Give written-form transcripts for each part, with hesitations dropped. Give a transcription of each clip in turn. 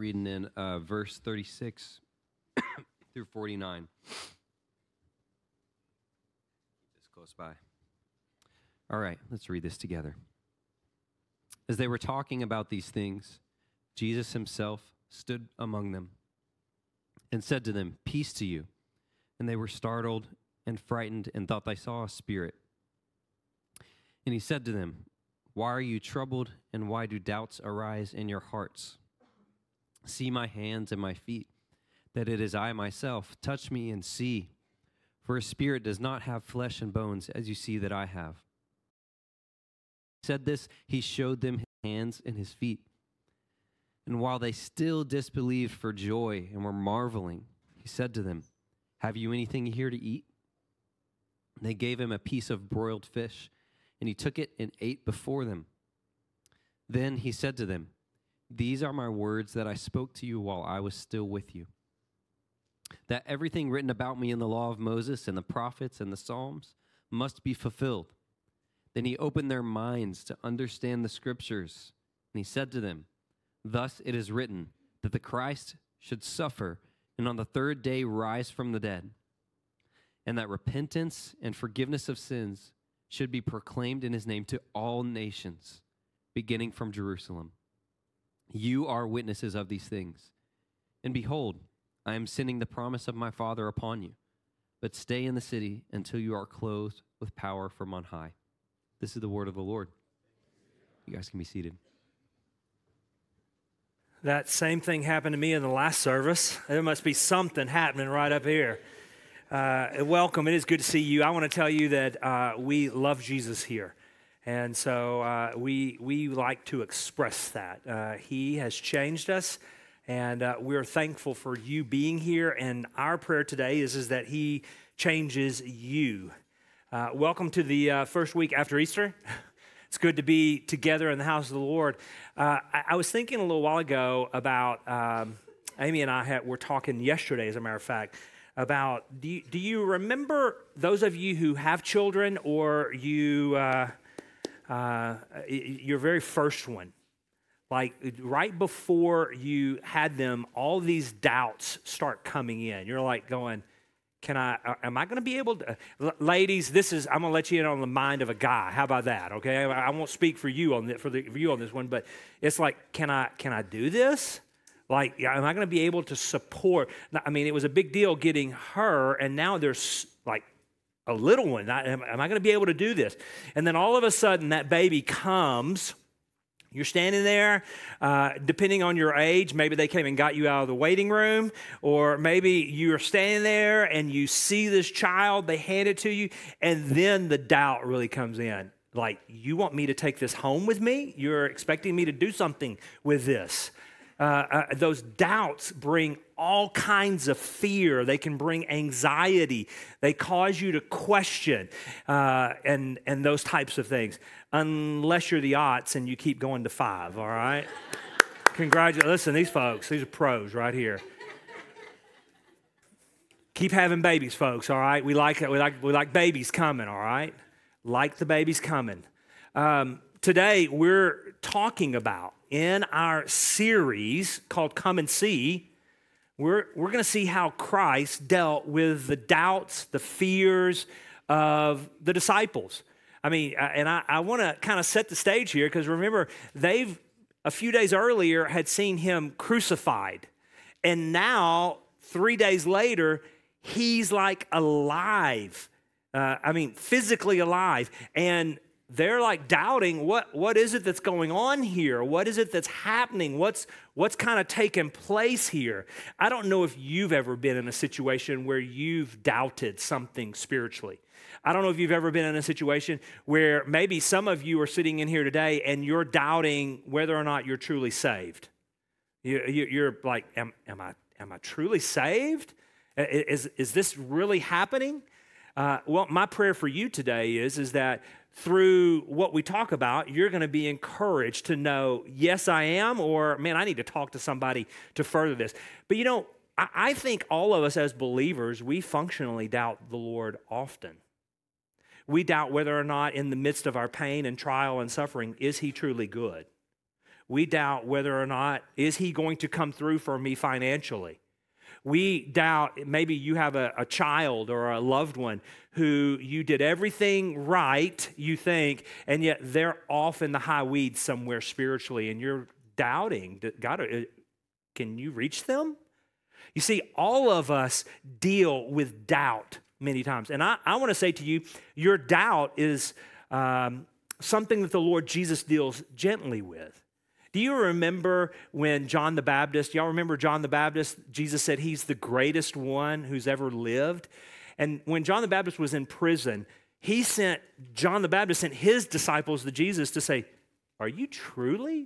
reading in verse 36 through 49. Keep this close by. All right, let's read this together. As they were talking about these things, Jesus himself stood among them and said to them, "Peace to you." And they were startled and frightened and thought they saw a spirit. And he said to them, "Why are you troubled, and why do doubts arise in your hearts? See my hands and my feet, that it is I myself. Touch me and see. For a spirit does not have flesh and bones, as you see that I have." He said this, he showed them his hands and his feet. And while they still disbelieved for joy and were marveling, he said to them, "Have you anything here to eat?" And they gave him a piece of broiled fish, and he took it and ate before them. Then he said to them, "These are my words that I spoke to you while I was still with you, that everything written about me in the law of Moses and the prophets and the Psalms must be fulfilled." Then he opened their minds to understand the scriptures, and he said to them, "Thus it is written that the Christ should suffer and on the third day rise from the dead, and that repentance and forgiveness of sins should be proclaimed in his name to all nations, beginning from Jerusalem. You are witnesses of these things. And behold, I am sending the promise of my Father upon you, but stay in the city until you are clothed with power from on high." This is the word of the Lord. You guys can be seated. That same thing happened to me in the last service. There must be something happening right up here. Welcome. It is good to see you. I want to tell you that we love Jesus here. And so we like to express that. He has changed us, and we're thankful for you being here. And our prayer today is that he changes you. Welcome to the first week after Easter. It's good to be together in the house of the Lord. I was thinking a little while ago about, Amy and I were talking yesterday, as a matter of fact, about, do you remember those of you who have children, or your very first one? Like right before you had them, all these doubts start coming in. You're like going, am I going to be able to, ladies, I'm going to let you in on the mind of a guy. How about that, okay? I won't speak for you on this one, but it's like, can I do this? Like, am I going to be able to support? I mean, it was a big deal getting her, and now there's like a little one. Am I going to be able to do this? And then all of a sudden, that baby comes. You're standing there, depending on your age, maybe they came and got you out of the waiting room, or maybe you're standing there and you see this child, they hand it to you, and then the doubt really comes in. Like, you want me to take this home with me? You're expecting me to do something with this. Those doubts bring all kinds of fear. They can bring anxiety. They cause you to question and those types of things. Unless you're the aughts and you keep going to 5, all right? Congratulations. Listen, these folks, these are pros right here. Keep having babies, folks, all right? We like babies coming, all right? Like the babies coming. Today, we're talking about, in our series called Come and See, we're going to see how Christ dealt with the doubts, the fears of the disciples. I mean, and I want to kind of set the stage here, because remember, they've, a few days earlier, had seen him crucified. And now, 3 days later, he's like alive. Physically alive. And they're like doubting, what is it that's going on here? What is it that's happening? What's kind of taking place here? I don't know if you've ever been in a situation where you've doubted something spiritually. I don't know if you've ever been in a situation where maybe some of you are sitting in here today and you're doubting whether or not you're truly saved. You're like, am I truly saved? Is this really happening? Well, my prayer for you today is that through what we talk about, you're going to be encouraged to know, yes, I am, or man, I need to talk to somebody to further this. But you know, I think all of us as believers, we functionally doubt the Lord often. We doubt whether or not in the midst of our pain and trial and suffering, is he truly good? We doubt whether or not, is he going to come through for me financially? We doubt, maybe you have a child or a loved one who you did everything right, you think, and yet they're off in the high weeds somewhere spiritually, and you're doubting, God, can you reach them? You see, all of us deal with doubt many times. And I want to say to you, your doubt is something that the Lord Jesus deals gently with. Do you remember when John the Baptist, y'all remember John the Baptist? Jesus said he's the greatest one who's ever lived. And when John the Baptist was in prison, John the Baptist sent his disciples to Jesus to say, are you truly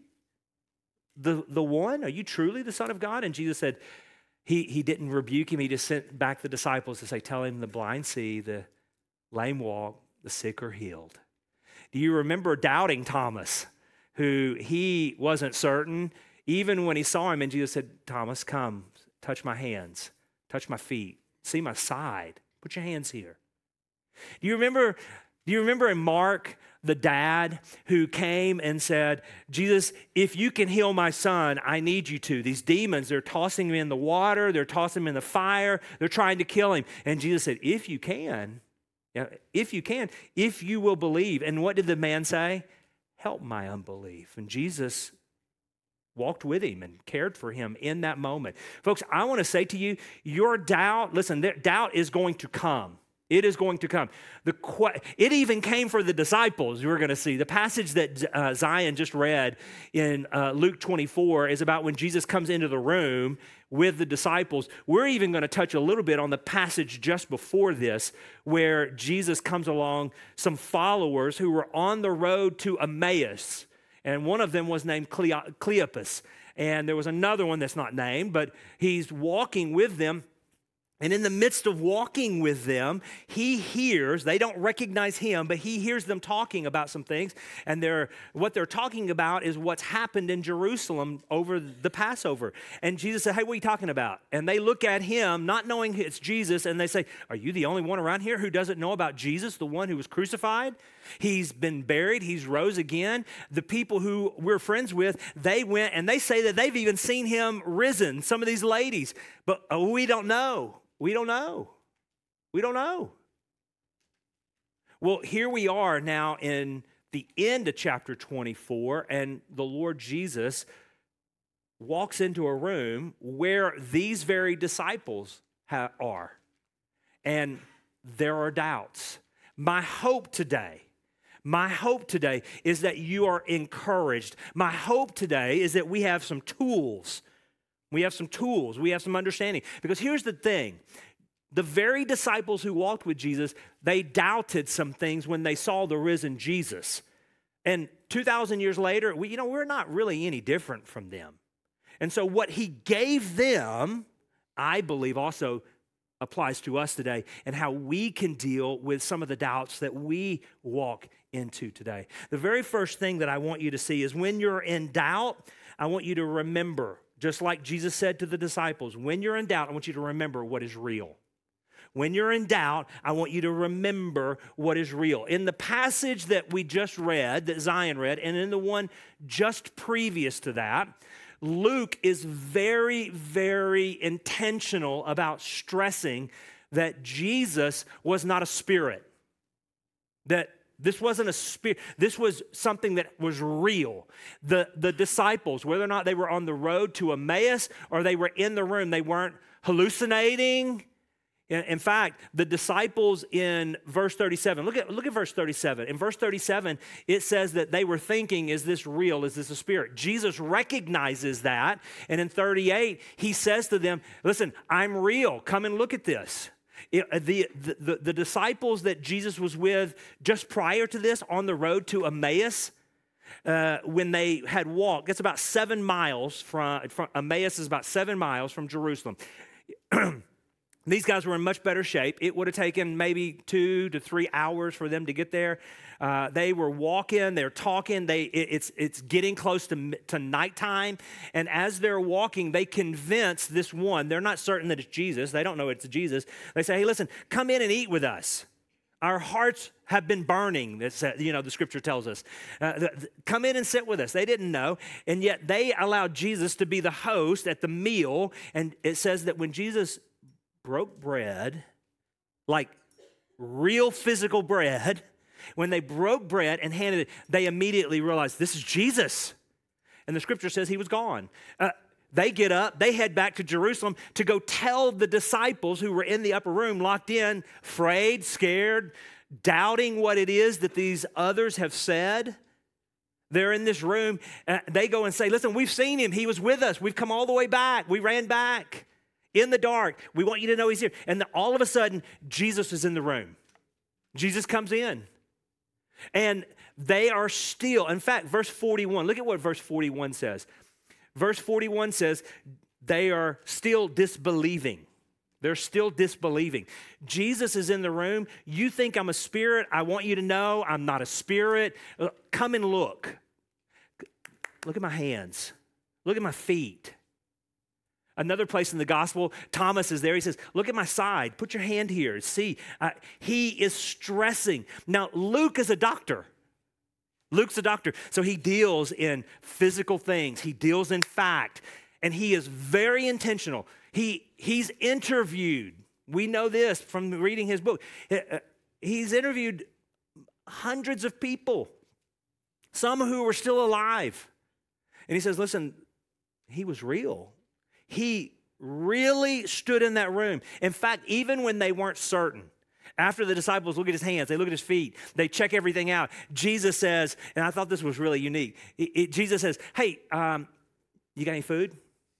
the one? Are you truly the Son of God? And Jesus said, he didn't rebuke him. He just sent back the disciples to say, tell him the blind see, the lame walk, the sick are healed. Do you remember doubting Thomas, who he wasn't certain, even when he saw him, and Jesus said, Thomas, come, touch my hands, touch my feet, see my side, put your hands here. Do you remember in Mark, the dad who came and said, Jesus, if you can heal my son, I need you to. These demons, they're tossing him in the water, they're tossing him in the fire, they're trying to kill him. And Jesus said, if you can, if you will believe. And what did the man say? Help my unbelief. And Jesus walked with him and cared for him in that moment. Folks, I want to say to you, your doubt, listen, doubt is going to come. It is going to come. It even came for the disciples, we're going to see. The passage that Zion just read in Luke 24 is about when Jesus comes into the room with the disciples. We're even going to touch a little bit on the passage just before this, where Jesus comes along some followers who were on the road to Emmaus. And one of them was named Cleopas. And there was another one that's not named, but he's walking with them. And in the midst of walking with them, he hears, they don't recognize him, but he hears them talking about some things. And what they're talking about is what's happened in Jerusalem over the Passover. And Jesus said, hey, what are you talking about? And they look at him, not knowing it's Jesus, and they say, are you the only one around here who doesn't know about Jesus, the one who was crucified? He's been buried, he's rose again. The people who we're friends with, they went and they say that they've even seen him risen, some of these ladies. But we don't know. We don't know. We don't know. Well, here we are now in the end of chapter 24, and the Lord Jesus walks into a room where these very disciples are, and there are doubts. My hope today is that you are encouraged. My hope today is that we have some tools. We have some understanding. Because here's the thing. The very disciples who walked with Jesus, they doubted some things when they saw the risen Jesus. And 2,000 years later, we're not really any different from them. And so what he gave them, I believe also applies to us today, and how we can deal with some of the doubts that we walk into today. The very first thing that I want you to see is when you're in doubt, I want you to remember, just like Jesus said to the disciples, when you're in doubt, I want you to remember what is real. When you're in doubt, I want you to remember what is real. In the passage that we just read, that Zion read, and in the one just previous to that, Luke is very, very intentional about stressing that Jesus was not a spirit, that this wasn't a spirit. This was something that was real. The disciples, whether or not they were on the road to Emmaus or they were in the room, they weren't hallucinating. In fact, the disciples in verse 37, look at verse 37. In verse 37, it says that they were thinking, is this real? Is this a spirit? Jesus recognizes that. And in 38, he says to them, listen, I'm real. Come and look at this. The disciples that Jesus was with just prior to this on the road to Emmaus, when they had walked, it's about 7 miles from Emmaus is about 7 miles from Jerusalem. These guys were in much better shape. It would have taken maybe 2 to 3 hours for them to get there. They were walking, they're talking, it's getting close to nighttime. And as they're walking, they convince this one, they're not certain that it's Jesus. They don't know it's Jesus. They say, hey, listen, come in and eat with us. Our hearts have been burning, the scripture tells us. Come in and sit with us. They didn't know, and yet they allowed Jesus to be the host at the meal. And it says that when Jesus broke bread, like real physical bread, when they broke bread and handed it, they immediately realized this is Jesus. And the scripture says he was gone. They get up, they head back to Jerusalem to go tell the disciples who were in the upper room, locked in, afraid, scared, doubting what it is that these others have said. They're in this room. They go and say, listen, we've seen him. He was with us. We've come all the way back. We ran back in the dark. We want you to know he's here. And then all of a sudden, Jesus is in the room. Jesus comes in. And they are still, in fact, verse 41, look at what verse 41 says. Verse 41 says, they are still disbelieving. They're still disbelieving. Jesus is in the room. You think I'm a spirit. I want you to know I'm not a spirit. Come and look. Look at my hands. Look at my feet. Another place in the gospel, Thomas is there. He says, look at my side. Put your hand here. See, he is stressing. Now, Luke is a doctor. Luke's a doctor, so he deals in physical things. He deals in fact, and he is very intentional. He's interviewed. We know this from reading his book. He's interviewed hundreds of people, some who were still alive. And he says, listen, he was real. He really stood in that room. In fact, even when they weren't certain, after the disciples look at his hands, they look at his feet, they check everything out. Jesus says, and I thought this was really unique. Jesus says, hey, you got any food?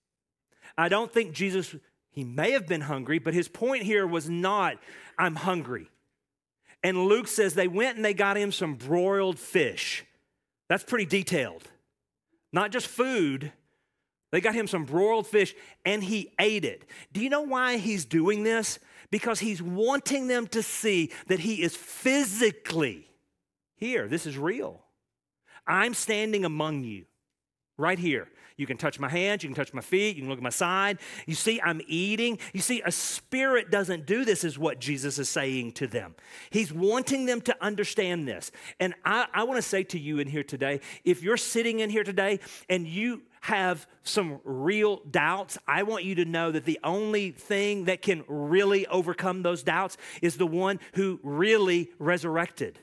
I don't think Jesus, he may have been hungry, but his point here was not, I'm hungry. And Luke says they went and they got him some broiled fish. That's pretty detailed. Not just food. They got him some broiled fish, and he ate it. Do you know why he's doing this? Because he's wanting them to see that he is physically here. This is real. I'm standing among you right here. You can touch my hands, you can touch my feet, you can look at my side. You see, I'm eating. You see, a spirit doesn't do this, is what Jesus is saying to them. He's wanting them to understand this. And I want to say to you in here today, if you're sitting in here today and you have some real doubts, I want you to know that the only thing that can really overcome those doubts is the one who really resurrected.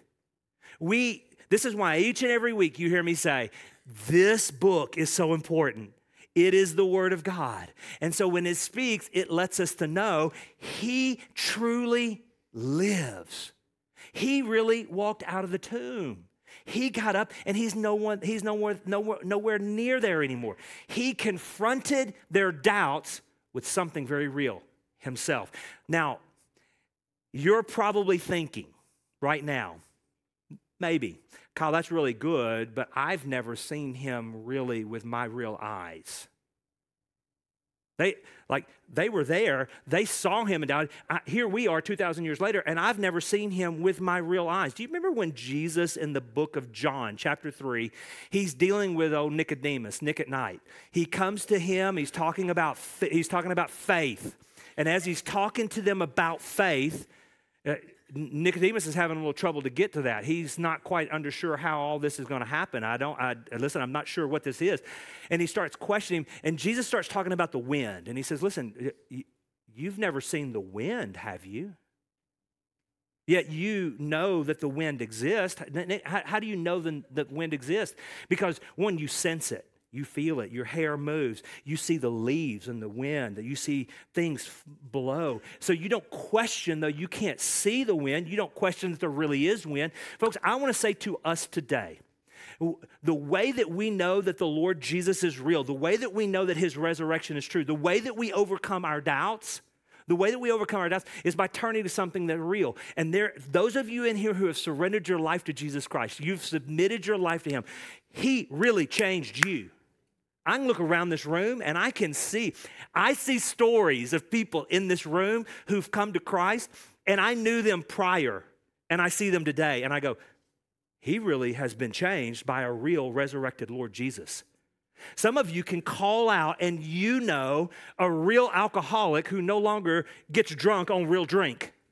This is why each and every week you hear me say, this book is so important. It is the Word of God. And so when it speaks, it lets us to know he truly lives. He really walked out of the tomb. He got up and he's nowhere near there anymore. He confronted their doubts with something very real, himself. Now, you're probably thinking right now, maybe, Kyle, that's really good, but I've never seen him really with my real eyes. They were there, they saw him and died. Here we are 2,000 years later, and I've never seen him with my real eyes. Do you remember when Jesus in the book of John, chapter 3, he's dealing with old Nicodemus, Nick at night. He comes to him, he's talking about faith. And as he's talking to them about faith, Nicodemus is having a little trouble to get to that. He's not quite unsure how all this is going to happen. Listen, I'm not sure what this is. And he starts questioning, and Jesus starts talking about the wind. And he says, listen, you've never seen the wind, have you? Yet you know that the wind exists. How do you know the wind exists? Because one, you sense it. You feel it. Your hair moves. You see the leaves and the wind. You see things blow. So you don't question, though you can't see the wind. You don't question that there really is wind. Folks, I want to say to us today, the way that we know that the Lord Jesus is real, the way that we know that his resurrection is true, the way that we overcome our doubts, is by turning to something that's real. And those of you in here who have surrendered your life to Jesus Christ, you've submitted your life to him, he really changed you. I can look around this room and I see stories of people in this room who've come to Christ, and I knew them prior and I see them today and I go, he really has been changed by a real resurrected Lord Jesus. Some of you can call out and you know a real alcoholic who no longer gets drunk on real drink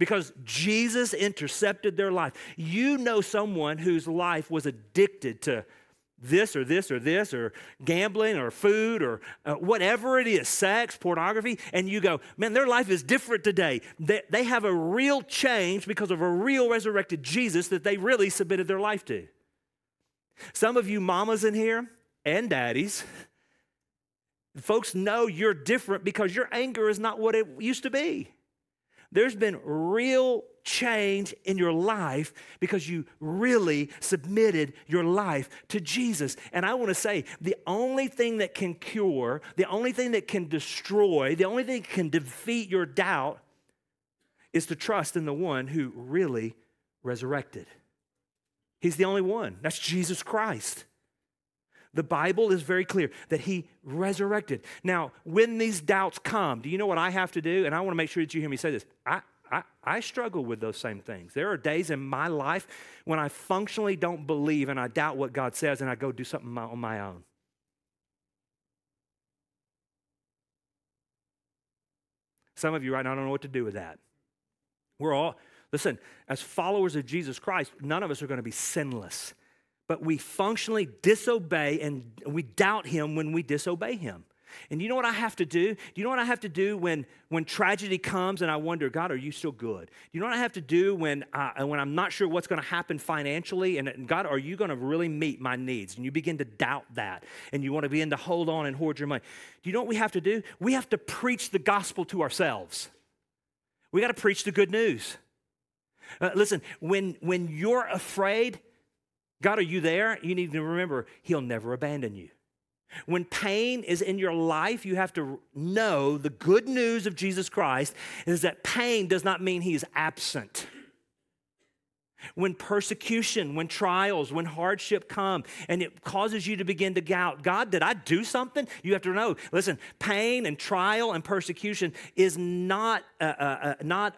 because Jesus intercepted their life. You know someone whose life was addicted to this or this or this or gambling or food or whatever it is, sex, pornography, and you go, man, their life is different today. They have a real change because of a real resurrected Jesus that they really submitted their life to. Some of you mamas in here and daddies, folks know you're different because your anger is not what it used to be. There's been real change in your life because you really submitted your life to Jesus. And I want to say, the only thing that can cure, the only thing that can destroy, the only thing that can defeat your doubt is to trust in the one who really resurrected. He's the only one. That's Jesus Christ. The Bible is very clear that he resurrected. Now, when these doubts come, do you know what I have to do? And I want to make sure that you hear me say this. I struggle with those same things. There are days in my life when I functionally don't believe and I doubt what God says and I go do something on my own. Some of you right now don't know what to do with that. Listen, as followers of Jesus Christ, none of us are going to be sinless. But we functionally disobey and we doubt him when we disobey him. And you know what I have to do? Do you know what I have to do when tragedy comes and I wonder, God, are you still good? Do you know what I have to do when I'm not sure what's going to happen financially? And God, are you going to really meet my needs? And you begin to doubt that. And you want to begin to hold on and hoard your money. Do you know what we have to do? We have to preach the gospel to ourselves. We got to preach the good news. Listen, when you're afraid, God, are you there? You need to remember, he'll never abandon you. When pain is in your life, you have to know the good news of Jesus Christ is that pain does not mean he is absent. When persecution, when trials, when hardship come, and it causes you to begin to doubt, God, did I do something? You have to know, listen, pain and trial and persecution is not a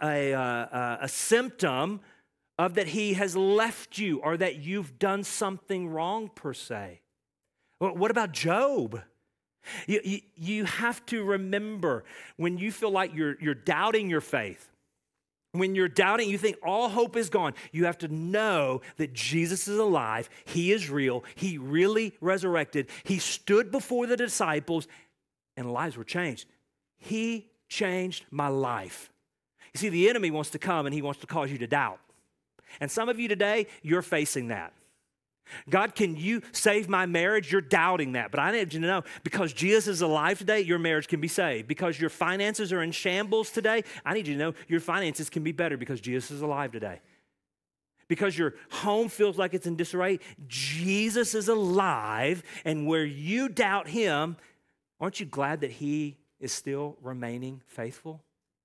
symptom of that he has left you or that you've done something wrong per se. Well, what about Job? You have to remember when you feel like you're doubting your faith, when you're doubting, you think all hope is gone, you have to know that Jesus is alive, he is real, he really resurrected, he stood before the disciples and lives were changed. He changed my life. You see, the enemy wants to come and he wants to cause you to doubt. And some of you today, you're facing that. God, can you save my marriage? You're doubting that. But I need you to know, because Jesus is alive today, your marriage can be saved. Because your finances are in shambles today, I need you to know your finances can be better because Jesus is alive today. Because your home feels like it's in disarray, Jesus is alive. And where you doubt him, aren't you glad that he is still remaining faithful?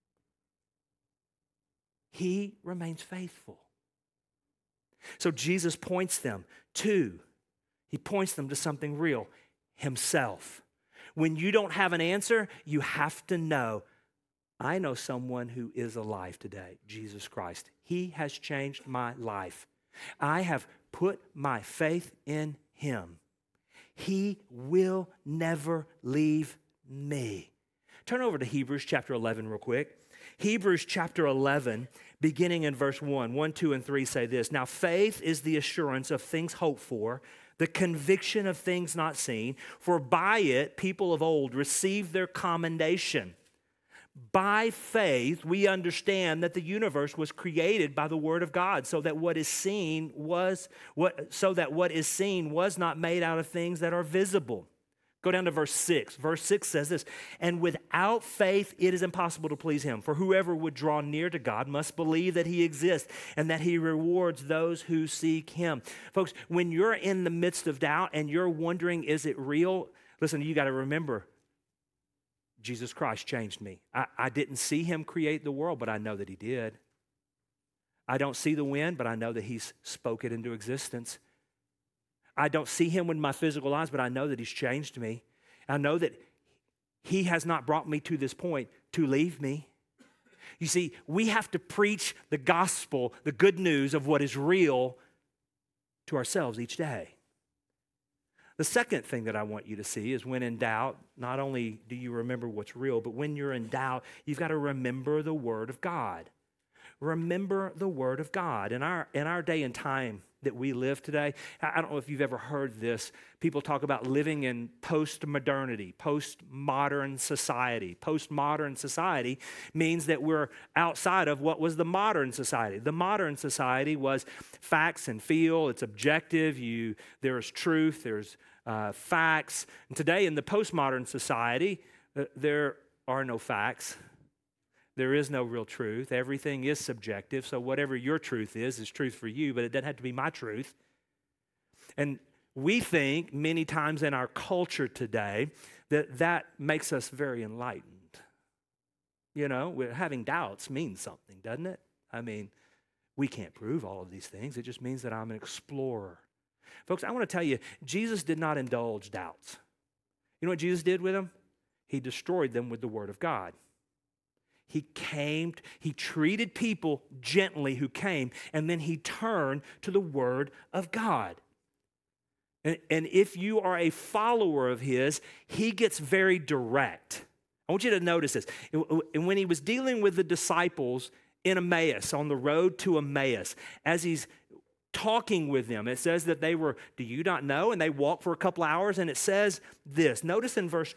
He remains faithful. So Jesus points them to something real, himself. When you don't have an answer, you have to know, I know someone who is alive today, Jesus Christ. He has changed my life. I have put my faith in him. He will never leave me. Turn over to Hebrews chapter 11 real quick. Hebrews chapter 11, beginning in verse 1, 2, and 3 say this. Now faith is the assurance of things hoped for, the conviction of things not seen. For by it people of old received their commendation. By faith we understand that the universe was created by the word of God, so that what is seen was not made out of things that are visible. Go down to verse 6. Verse 6 says this, and without faith it is impossible to please him. For whoever would draw near to God must believe that he exists and that he rewards those who seek him. Folks, when you're in the midst of doubt and you're wondering, is it real? Listen, you got to remember, Jesus Christ changed me. I didn't see him create the world, but I know that he did. I don't see the wind, but I know that he's spoke it into existence. I don't see him with my physical eyes, but I know that he's changed me. I know that he has not brought me to this point to leave me. You see, we have to preach the gospel, the good news of what is real to ourselves each day. The second thing that I want you to see is when in doubt, not only do you remember what's real, but when you're in doubt, you've got to remember the word of God. remember the word of God. In our day and time that we live today, I don't know if you've ever heard this. People talk about living in post-modernity, postmodern society. Postmodern society means that we're outside of what was the modern society. The modern society was facts and feel. It's objective. There's truth. There's facts. And today in the postmodern society, there are no facts. There is no real truth. Everything is subjective. So whatever your truth is truth for you, but it doesn't have to be my truth. And we think many times in our culture today that makes us very enlightened. You know, having doubts means something, doesn't it? I mean, we can't prove all of these things. It just means that I'm an explorer. Folks, I want to tell you, Jesus did not indulge doubts. You know what Jesus did with them? He destroyed them with the word of God. He treated people gently who came, and then he turned to the word of God. And if you are a follower of his, he gets very direct. I want you to notice this. And when he was dealing with the disciples in Emmaus, on the road to Emmaus, as he's talking with them, it says that they were, do you not know? And they walked for a couple hours, and it says this. Notice in verse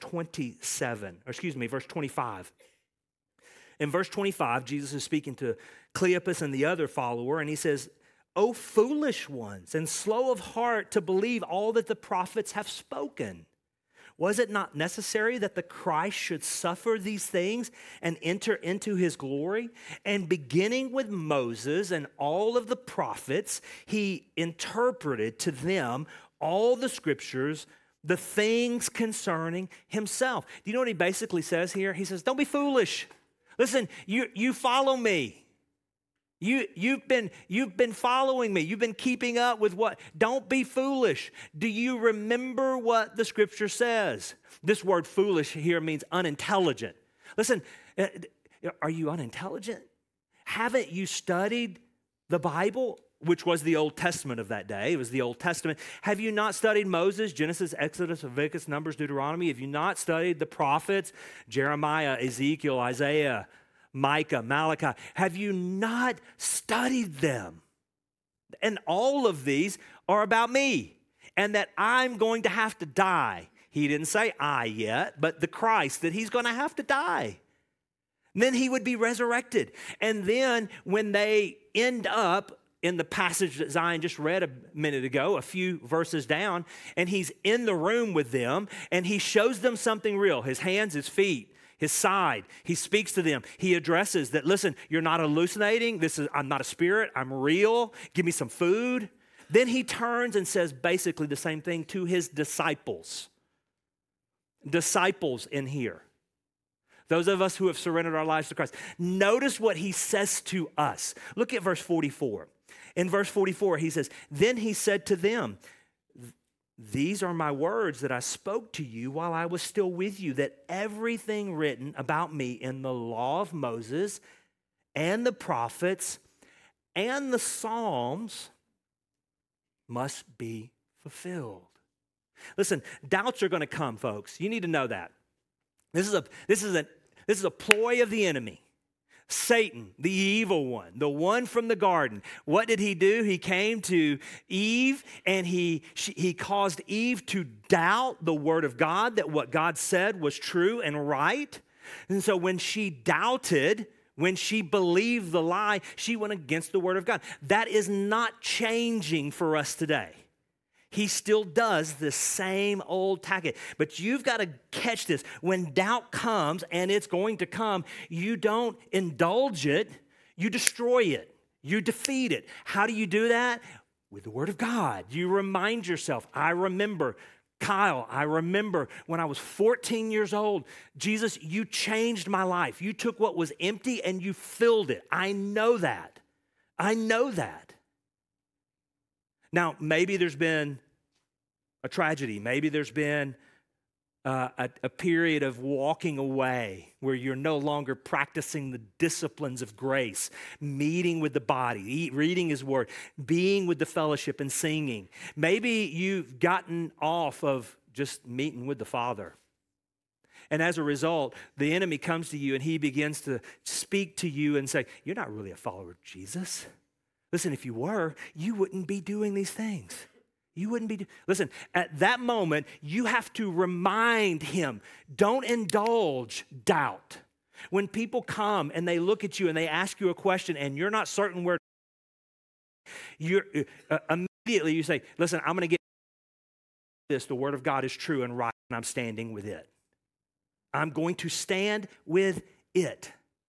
25. In verse 25, Jesus is speaking to Cleopas and the other follower, and he says, "O foolish ones, and slow of heart to believe all that the prophets have spoken. Was it not necessary that the Christ should suffer these things and enter into his glory?" And beginning with Moses and all of the prophets, he interpreted to them all the scriptures, the things concerning himself. Do you know what he basically says here? He says, don't be foolish. Listen, you follow me. You've been following me. You've been keeping up with what? Don't be foolish. Do you remember what the scripture says? This word foolish here means unintelligent. Listen, are you unintelligent? Haven't you studied the Bible, which was the Old Testament of that day? It was the Old Testament. Have you not studied Moses, Genesis, Exodus, Leviticus, Numbers, Deuteronomy? Have you not studied the prophets, Jeremiah, Ezekiel, Isaiah, Micah, Malachi? Have you not studied them? And all of these are about me, and that I'm going to have to die. He didn't say I yet, but the Christ, that he's going to have to die. And then he would be resurrected. And then when they end up in the passage that Zion just read a minute ago, a few verses down, and he's in the room with them, and he shows them something real, his hands, his feet, his side. He speaks to them. He addresses that, listen, you're not hallucinating. I'm not a spirit. I'm real. Give me some food. Then he turns and says basically the same thing to his disciples. Disciples in here. Those of us who have surrendered our lives to Christ. Notice what he says to us. Look at verse 44. In verse 44, he says, then he said to them, these are my words that I spoke to you while I was still with you, that everything written about me in the law of Moses and the prophets and the Psalms must be fulfilled. Listen, doubts are going to come, folks. You need to know that. This is a ploy of the enemy. Satan, the evil one, the one from the garden. What did he do? He came to Eve and he caused Eve to doubt the word of God, that what God said was true and right. And so when she doubted, when she believed the lie, she went against the word of God. That is not changing for us today. He still does the same old tactic. But you've got to catch this. When doubt comes, and it's going to come, you don't indulge it, you destroy it. You defeat it. How do you do that? With the word of God. You remind yourself. I remember, Kyle, I remember when I was 14 years old, Jesus, you changed my life. You took what was empty and you filled it. I know that. I know that. Now, maybe there's been a tragedy. Maybe there's been a period of walking away where you're no longer practicing the disciplines of grace, meeting with the body, reading his word, being with the fellowship and singing. Maybe you've gotten off of just meeting with the Father. And as a result, the enemy comes to you and he begins to speak to you and say, you're not really a follower of Jesus. Listen, if you were, you wouldn't be doing these things. You wouldn't be. Listen, at that moment, you have to remind him, don't indulge doubt. When people come and they look at you and they ask you a question and you're not certain where, you're immediately you say, listen, I'm going to get this. The word of God is true and right, and I'm standing with it. I'm going to stand with it.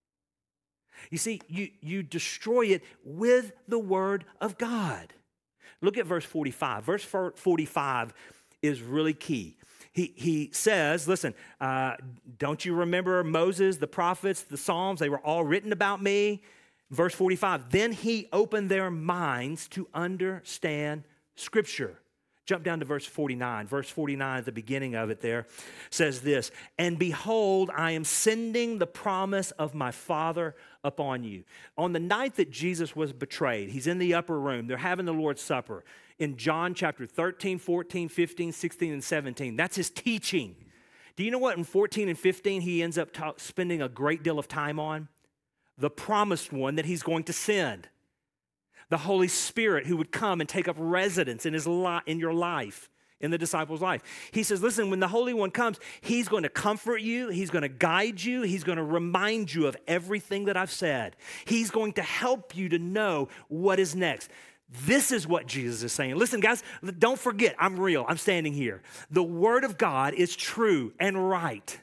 You see, you destroy it with the word of God. Look at verse 45. Verse 45 is really key. He says, listen, don't you remember Moses, the prophets, the Psalms? They were all written about me. Verse 45, then he opened their minds to understand Scripture. Jump down to verse 49. Verse 49 at the beginning of it there says this, and behold, I am sending the promise of my Father upon you. On the night that Jesus was betrayed, he's in the upper room. They're having the Lord's Supper. In John chapter 13, 14, 15, 16, and 17, that's his teaching. Do you know what in 14 and 15 he ends up spending a great deal of time on? The promised one that he's going to send. The Holy Spirit who would come and take up residence in in your life, in the disciples' life. He says, listen, when the Holy One comes, he's going to comfort you, he's going to guide you, he's going to remind you of everything that I've said. He's going to help you to know what is next. This is what Jesus is saying. Listen, guys, don't forget, I'm real. I'm standing here. The Word of God is true and right.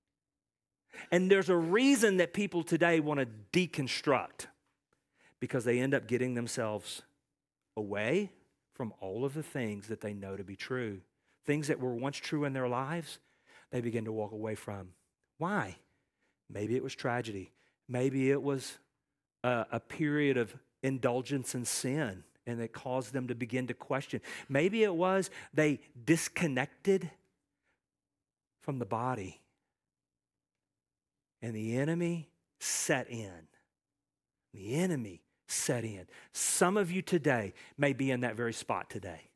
And there's a reason that people today want to deconstruct, because they end up getting themselves away from all of the things that they know to be true. Things that were once true in their lives, they begin to walk away from. Why? Maybe it was tragedy. Maybe it was a period of indulgence in sin, and it caused them to begin to question. Maybe it was they disconnected from the body, and the enemy set in. The enemy set in. Some of you today may be in that very spot today.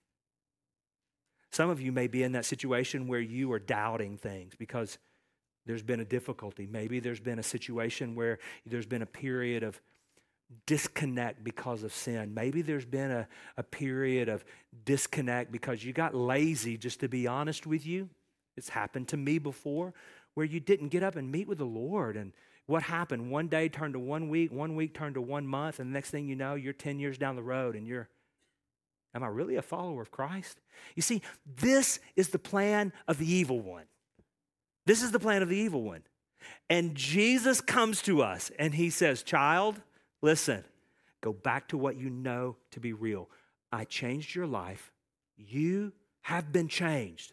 Some of you may be in that situation where you are doubting things because there's been a difficulty. Maybe there's been a situation where there's been a period of disconnect because of sin. Maybe there's been a period of disconnect because you got lazy, just to be honest with you. It's happened to me before, where you didn't get up and meet with the Lord. And what happened? One day turned to 1 week turned to 1 month, and the next thing you know, you're 10 years down the road and am I really a follower of Christ? You see, this is the plan of the evil one. This is the plan of the evil one. And Jesus comes to us and he says, child, listen, go back to what you know to be real. I changed your life. You have been changed.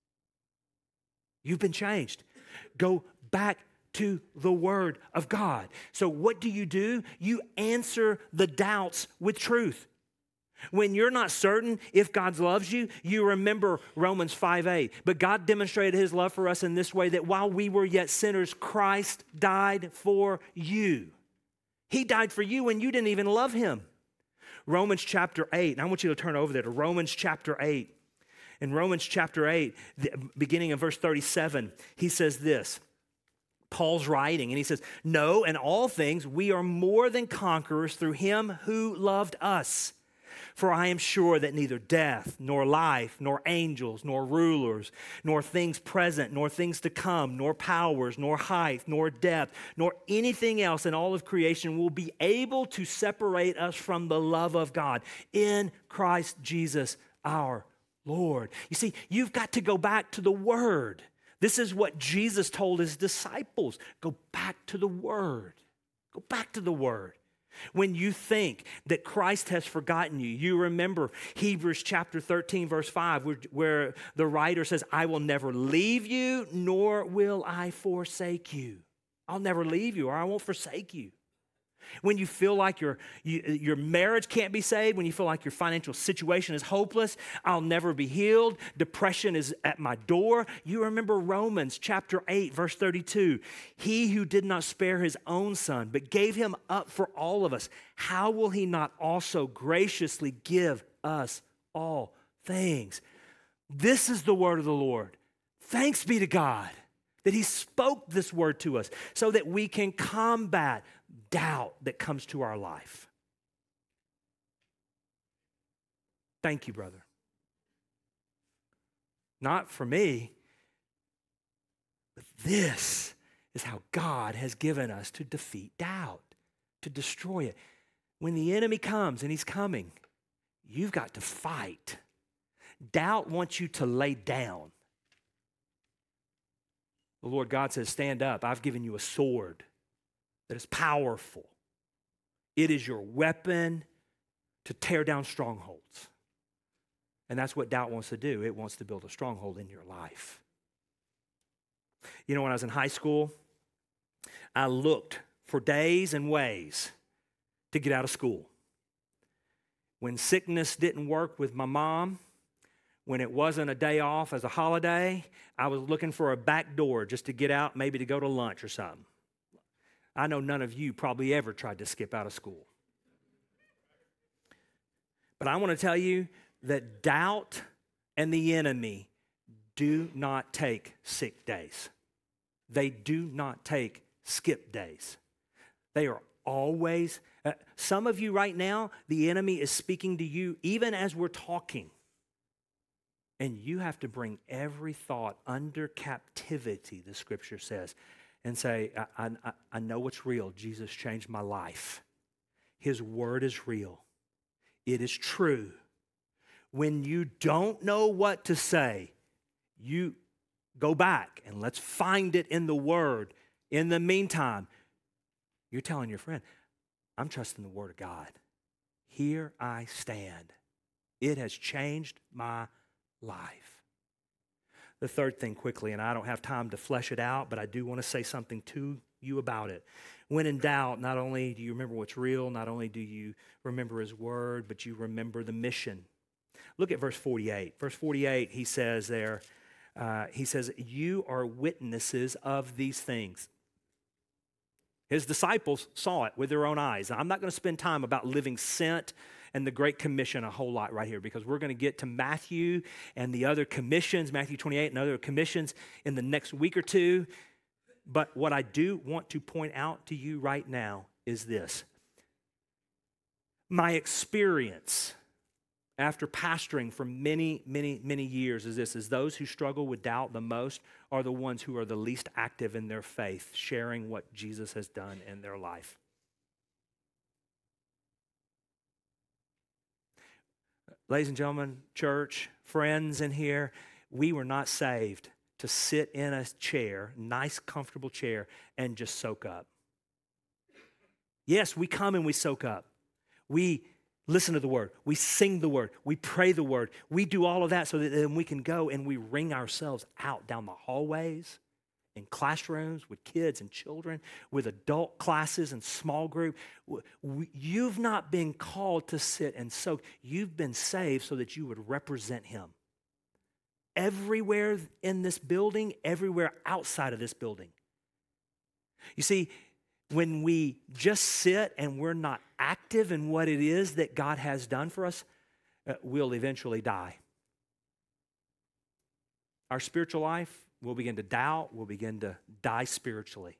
You've been changed. Go back to the Word of God. So what do? You answer the doubts with truth. When you're not certain if God loves you, you remember Romans 5:8. But God demonstrated his love for us in this way, that while we were yet sinners, Christ died for you. He died for you when you didn't even love him. Romans chapter 8, and I want you to turn over there to Romans chapter 8. In Romans chapter 8, beginning in verse 37, he says this. Paul's writing, and he says, no, in all things we are more than conquerors through him who loved us. For I am sure that neither death, nor life, nor angels, nor rulers, nor things present, nor things to come, nor powers, nor height, nor depth, nor anything else in all of creation will be able to separate us from the love of God in Christ Jesus our Lord. You see, you've got to go back to the Word. This is what Jesus told his disciples. Go back to the Word. Go back to the Word. When you think that Christ has forgotten you, you remember Hebrews chapter 13, verse 5, where the writer says, I will never leave you, nor will I forsake you. I'll never leave you, or I won't forsake you. When you feel like your marriage can't be saved, when you feel like your financial situation is hopeless, I'll never be healed, depression is at my door, you remember Romans chapter 8, verse 32. He who did not spare his own son, but gave him up for all of us, how will he not also graciously give us all things? This is the word of the Lord. Thanks be to God. that he spoke this word to us so that we can combat doubt that comes to our life. Thank you, brother. Not for me, but this is how God has given us to defeat doubt, to destroy it. When the enemy comes, and he's coming, you've got to fight. Doubt wants you to lay down. The Lord God says, stand up. I've given you a sword that is powerful. It is your weapon to tear down strongholds. And that's what doubt wants to do. It wants to build a stronghold in your life. You know, when I was in high school, I looked for days and ways to get out of school. When sickness didn't work with my mom, when it wasn't a day off as a holiday, I was looking for a back door just to get out, maybe to go to lunch or something. I know none of you probably ever tried to skip out of school. But I want to tell you that doubt and the enemy do not take sick days. They do not take skip days. They are always, some of you right now, the enemy is speaking to you even as we're talking. And you have to bring every thought under captivity, the scripture says, and say, I know what's real. Jesus changed my life. His word is real. It is true. When you don't know what to say, you go back and let's find it in the word. In the meantime, you're telling your friend, I'm trusting the word of God. Here I stand. It has changed my life. The third thing quickly, and I don't have time to flesh it out, but I do want to say something to you about it. When in doubt, not only do you remember what's real, not only do you remember his word, but you remember the mission. Look at verse 48. Verse 48, he says there, you are witnesses of these things. His disciples saw it with their own eyes. Now, I'm not going to spend time about living sent and the Great Commission a whole lot right here because we're going to get to Matthew and the other commissions, Matthew 28 and other commissions in the next week or two. But what I do want to point out to you right now is this. My experience after pastoring for many, many, many years is this, is those who struggle with doubt the most are the ones who are the least active in their faith, sharing what Jesus has done in their life. Ladies and gentlemen, church, friends in here, we were not saved to sit in a chair, nice, comfortable chair, and just soak up. Yes, we come and we soak up. We listen to the word. We sing the word. We pray the word. We do all of that so that then we can go and we wring ourselves out down the hallways, in classrooms, with kids and children, with adult classes and small group. You've not been called to sit and soak. You've been saved so that you would represent him. Everywhere in this building, everywhere outside of this building. You see, when we just sit and we're not active in what it is that God has done for us, we'll eventually die. Our spiritual life will begin to doubt, we'll begin to die spiritually.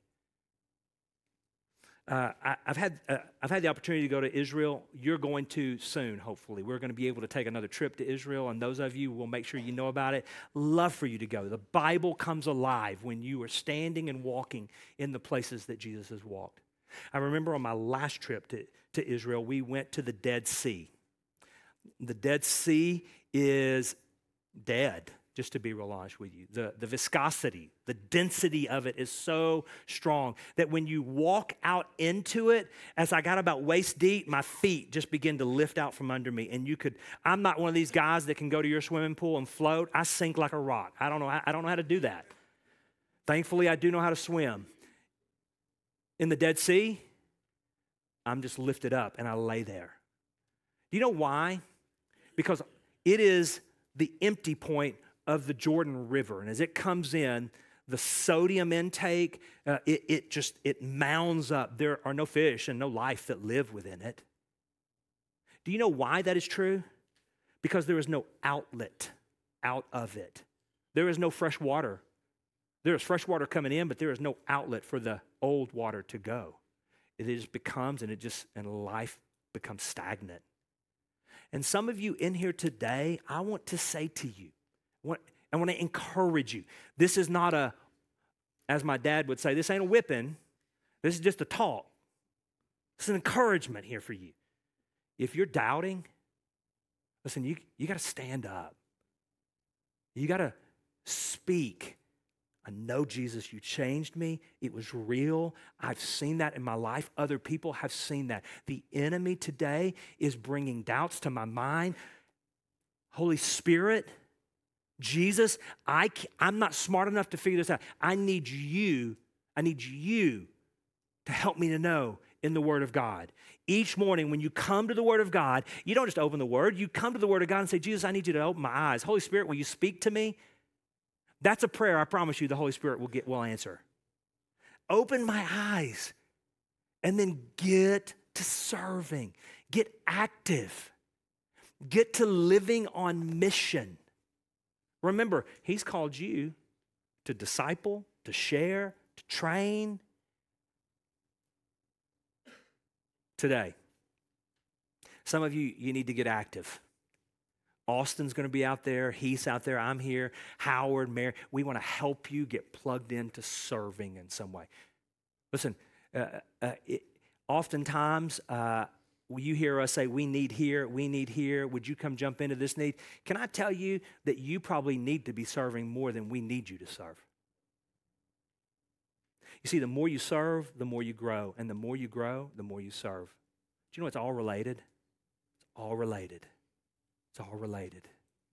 I've had the opportunity to go to Israel. You're going to soon, hopefully. We're going to be able to take another trip to Israel, and those of you will make sure you know about it. Love for you to go. The Bible comes alive when you are standing and walking in the places that Jesus has walked. I remember on my last trip to Israel, we went to the Dead Sea. The Dead Sea is dead. Just to be real honest with you, the viscosity, the density of it is so strong that when you walk out into it, as I got about waist deep, my feet just begin to lift out from under me. And I'm not one of these guys that can go to your swimming pool and float. I sink like a rock. I don't know how to do that. Thankfully, I do know how to swim. In the Dead Sea, I'm just lifted up and I lay there. Do you know why? Because it is the empty point of the Jordan River. And as it comes in, the sodium intake, it mounds up. There are no fish and no life that live within it. Do you know why that is true? Because there is no outlet out of it. There is no fresh water. There is fresh water coming in, but there is no outlet for the old water to go. It just becomes, and life becomes stagnant. And some of you in here today, I want to say to you, I want to encourage you. This is not a, as my dad would say, this ain't a whipping. This is just a talk. It's an encouragement here for you. If you're doubting, listen, you got to stand up. You got to speak. I know, Jesus, you changed me. It was real. I've seen that in my life. Other people have seen that. The enemy today is bringing doubts to my mind. Holy Spirit, Jesus, I'm not smart enough to figure this out. I need you to help me to know in the Word of God. Each morning when you come to the Word of God, you don't just open the Word. You come to the Word of God and say, Jesus, I need you to open my eyes. Holy Spirit, will you speak to me? That's a prayer I promise you the Holy Spirit will answer. Open my eyes and then get to serving. Get active. Get to living on mission. Remember, He's called you to disciple, to share, to train. Today, some of you need to get active. Austin's going to be out there. He's out there. I'm here. Howard, Mary. We want to help you get plugged into serving in some way. Listen, oftentimes you hear us say, we need here, we need here. Would you come jump into this need? Can I tell you that you probably need to be serving more than we need you to serve? You see, the more you serve, the more you grow. And the more you grow, the more you serve. Do you know it's all related? It's all related. It's all related.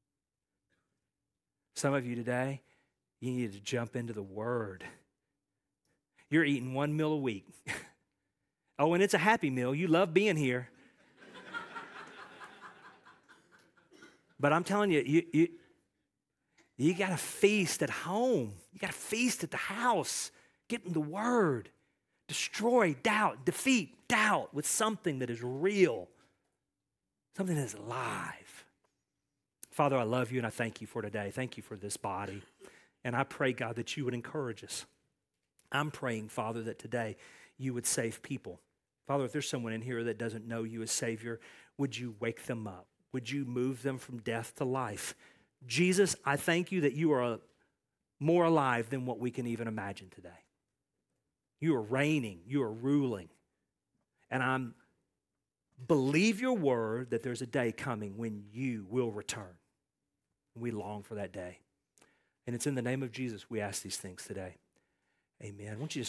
Some of you today, you need to jump into the Word. You're eating one meal a week. Oh, and it's a happy meal. You love being here. But I'm telling you, you got to feast at home. You got to feast at the house. Get in the Word. Destroy doubt. Defeat doubt with something that is real. Something that is alive. Father, I love you and I thank you for today. Thank you for this body. And I pray, God, that you would encourage us. I'm praying, Father, that today you would save people. Father, if there's someone in here that doesn't know you as Savior, would you wake them up? Would you move them from death to life? Jesus, I thank you that you are more alive than what we can even imagine today. You are reigning. You are ruling. And I believe your word that there's a day coming when you will return. We long for that day. And it's in the name of Jesus we ask these things today. Amen. I want you to